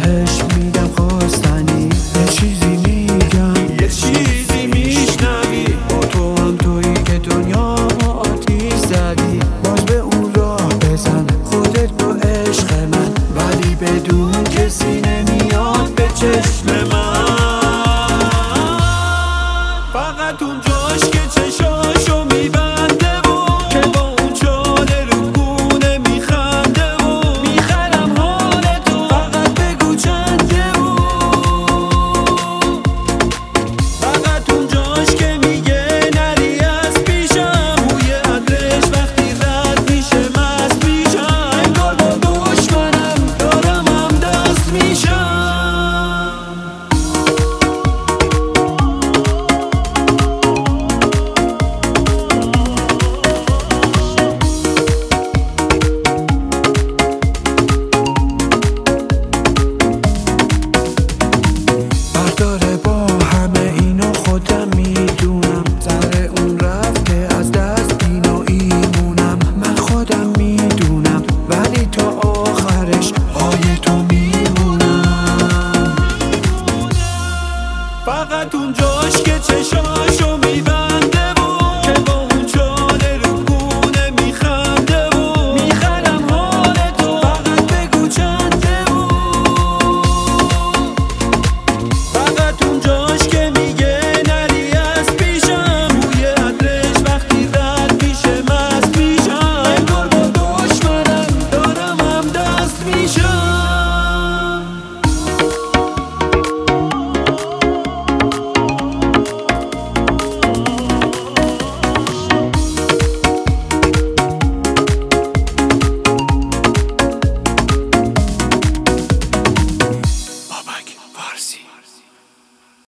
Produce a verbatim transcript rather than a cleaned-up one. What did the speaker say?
بهش میدم خواستنی، یه چیزی میگم یه چیزی میشنوی، با تو هم تویی که دنیا ما آتیش زدی. باز به اون راه بزن خودت با عشق من، ولی بدون کسی نمیاد به چشم من. فقط اونجاش که چشاشو میبنده و که با اون چاله رو گونه میخنده و میخرم حال تو، فقط بگو چنده و فقط اونجاش که میگه نری از پیشم، بوی عطرش وقتی رد میشه مست میشم، انگار با دشمنم دارم هم دست میشم. برداره با همه اینو خودم میدونم، سر اون رفته از دست اینو ایمونم. من خودم میدونم ولی تا آخرش پای تو میمونم. فقط اونجاش که چشاشو